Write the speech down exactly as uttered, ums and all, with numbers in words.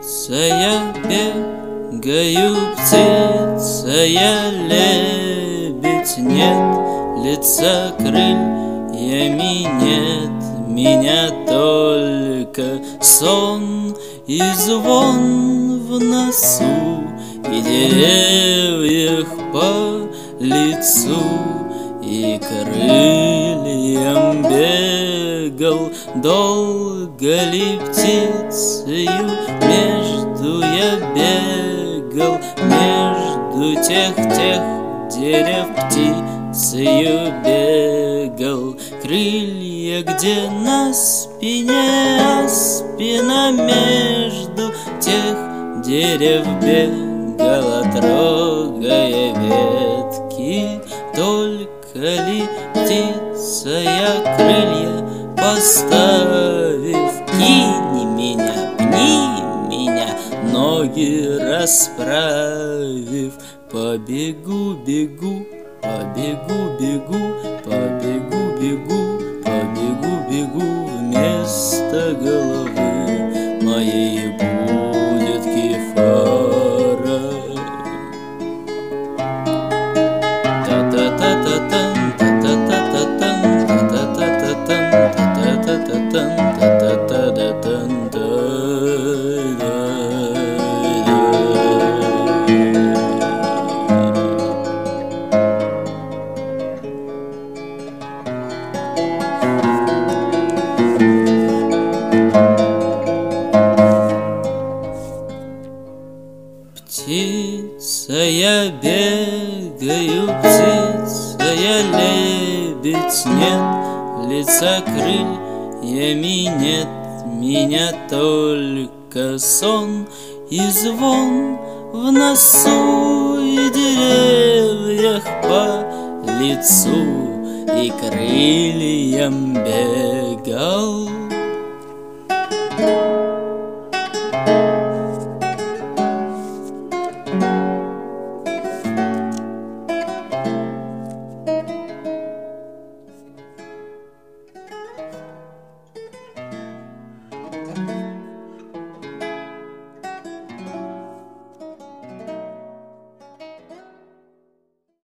Птица я бегаю, птица я лебедь, нет лица крыльями, нет меня только сон и звон в носу, и деревьях по лицу, и крыльям бегал. Долго ли птицею между я бегал, между тех-тех дерев птицею бегал. Крылья где на спине, а спина между тех дерев бегала, трогая ветки. Только ли птица я крылья поставив, кинь меня, пни меня, ноги расправив, побегу, бегу, побегу, бегу, побегу, бегу, побегу, бегу, вместо головы моей будет кефара. Та-та-та-та-та. Птица я бегаю, птица я лебедь, нет лица крыльями, нет меня только сон и звон в носу, и деревьях по лицу, и крыльям бегал.